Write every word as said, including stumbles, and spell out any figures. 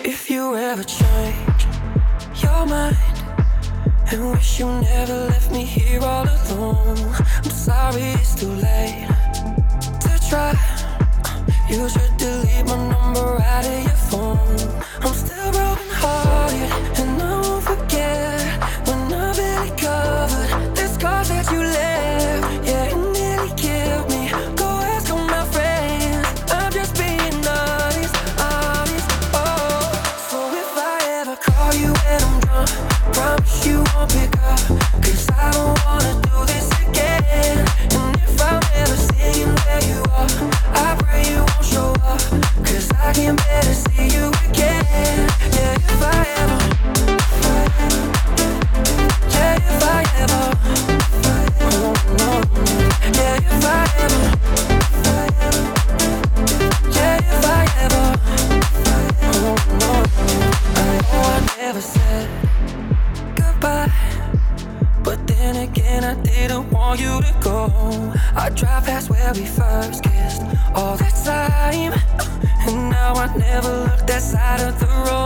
If you ever change your mind and wish you never left me here all alone, I'm sorry it's too late to try. You should delete my number out of your phone. I'm still broken hearted and I won't forget when I barely covered the scars that you left. Yeah, it nearly killed me. Go ask all my friends, I'm just being honest, honest. Oh, so if I ever call you when I'm drunk, promise you won't pick up, cause I don't wanna do this again. And if I'm ever seeing where you are, I pray you won't show up, cause I can better see you again. Yeah, if I ever, yeah, if I ever, oh no, yeah, if I ever, yeah, if I ever, oh no, I know I never said goodbye, but then again I didn't want you to go. I drive past where we first kissed all the time, and now I never look that side of the road.